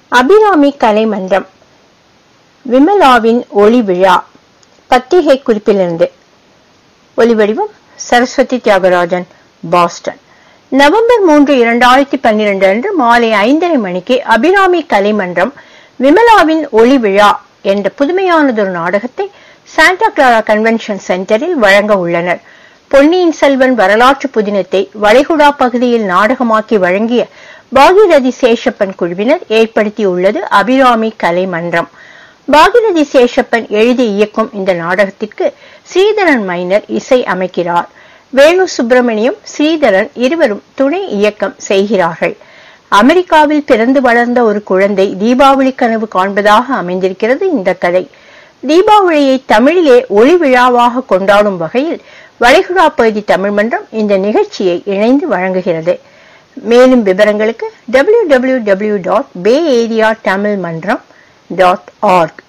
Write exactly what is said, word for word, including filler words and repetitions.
அபிராமி கலைமன்றம் விமலாவின் ஒளி விழா. பத்திரிகை குறிப்பிலிருந்து. ஒலிவடிவம் சரஸ்வதி தியாகராஜன், பாஸ்டன். நவம்பர் மூன்று இரண்டாயிரத்தி பன்னிரண்டு அன்று மாலை ஐந்தரை மணிக்கு அபிராமி கலைமன்றம் விமலாவின் ஒளி விழா என்ற புதுமையானதொரு நாடகத்தை சாண்டா கிளாரா கன்வென்ஷன் சென்டரில் வழங்க உள்ளனர். பொன்னியின் செல்வன் வரலாற்று புதினத்தை வளைகுடா பகுதியில் நாடகமாக்கி வழங்கிய பாகிரதி சேஷப்பன் குழுவினர் ஏற்படுத்தியுள்ளது அபிராமி கலைமன்றம். பாகிரதி சேஷப்பன் எழுதி இயக்கும் இந்த நாடகத்திற்கு ஸ்ரீதரன் மைனர் இசை அமைக்கிறார். வேணு சுப்பிரமணியம், ஸ்ரீதரன் இருவரும் துணை இயக்கம் செய்கிறார்கள். அமெரிக்காவில் பிறந்து வளர்ந்த ஒரு குழந்தை தீபாவளி கனவு காண்பதாக அமைந்திருக்கிறது இந்த கதை. தீபாவளியை தமிழிலே ஒளி விழாவாக கொண்டாடும் வகையில் வளைகுடா பகுதி தமிழ் மன்றம் இந்த நிகழ்ச்சியை இணைந்து வழங்குகிறது. மேலும் விவரங்களுக்கு W W W dot bay area Tamil Mandram dot arc